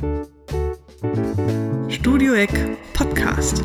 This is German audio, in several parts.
Studio Eck Podcast.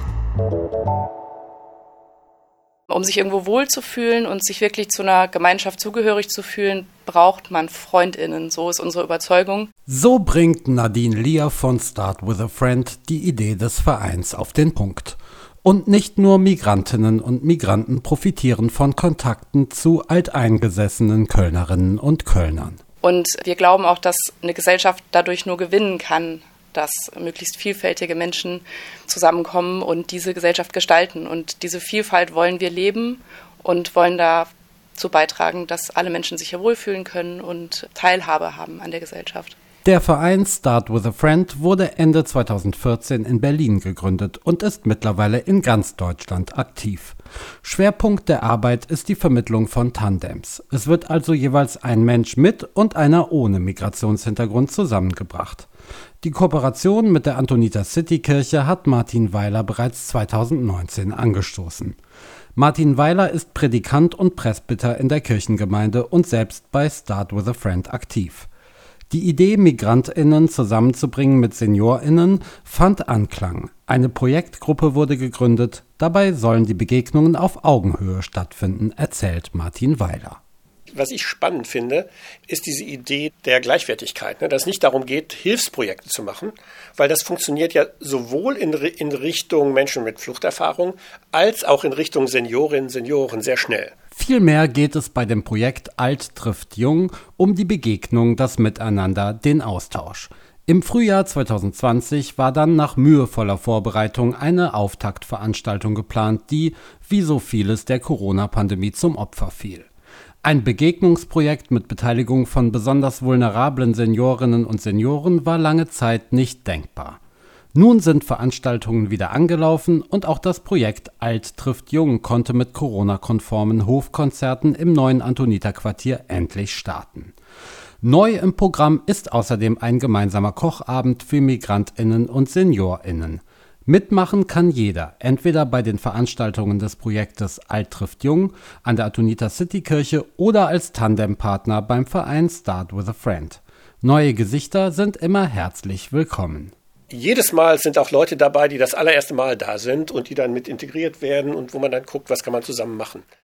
Um sich irgendwo wohlzufühlen und sich wirklich zu einer Gemeinschaft zugehörig zu fühlen, braucht man FreundInnen. So ist unsere Überzeugung. So bringt Nadine Lier von Start with a Friend die Idee des Vereins auf den Punkt. Und nicht nur Migrantinnen und Migranten profitieren von Kontakten zu alteingesessenen Kölnerinnen und Kölnern. Und wir glauben auch, dass eine Gesellschaft dadurch nur gewinnen kann, dass möglichst vielfältige Menschen zusammenkommen und diese Gesellschaft gestalten. Und diese Vielfalt wollen wir leben und wollen dazu beitragen, dass alle Menschen sich hier wohlfühlen können und Teilhabe haben an der Gesellschaft. Der Verein Start with a Friend wurde Ende 2014 in Berlin gegründet und ist mittlerweile in ganz Deutschland aktiv. Schwerpunkt der Arbeit ist die Vermittlung von Tandems. Es wird also jeweils ein Mensch mit und einer ohne Migrationshintergrund zusammengebracht. Die Kooperation mit der Antoniter-City-Kirche hat Martin Weiler bereits 2019 angestoßen. Martin Weiler ist Predikant und Presbyter in der Kirchengemeinde und selbst bei Start with a Friend aktiv. Die Idee, MigrantInnen zusammenzubringen mit SeniorInnen, fand Anklang. Eine Projektgruppe wurde gegründet. Dabei sollen die Begegnungen auf Augenhöhe stattfinden, erzählt Martin Weiler. Was ich spannend finde, ist diese Idee der Gleichwertigkeit, dass es nicht darum geht, Hilfsprojekte zu machen, weil das funktioniert ja sowohl in Richtung Menschen mit Fluchterfahrung als auch in Richtung Seniorinnen und Senioren sehr schnell. Vielmehr geht es bei dem Projekt Alt trifft Jung um die Begegnung, das Miteinander, den Austausch. Im Frühjahr 2020 war dann nach mühevoller Vorbereitung eine Auftaktveranstaltung geplant, die, wie so vieles der Corona-Pandemie, zum Opfer fiel. Ein Begegnungsprojekt mit Beteiligung von besonders vulnerablen Seniorinnen und Senioren war lange Zeit nicht denkbar. Nun sind Veranstaltungen wieder angelaufen und auch das Projekt Alt trifft Jung konnte mit Corona-konformen Hofkonzerten im neuen Antoniterquartier endlich starten. Neu im Programm ist außerdem ein gemeinsamer Kochabend für MigrantInnen und SeniorInnen. Mitmachen kann jeder, entweder bei den Veranstaltungen des Projektes Alt trifft Jung an der Antoniter-City-Kirche oder als Tandempartner beim Verein Start with a Friend. Neue Gesichter sind immer herzlich willkommen. Jedes Mal sind auch Leute dabei, die das allererste Mal da sind und die dann mit integriert werden und wo man dann guckt, was kann man zusammen machen.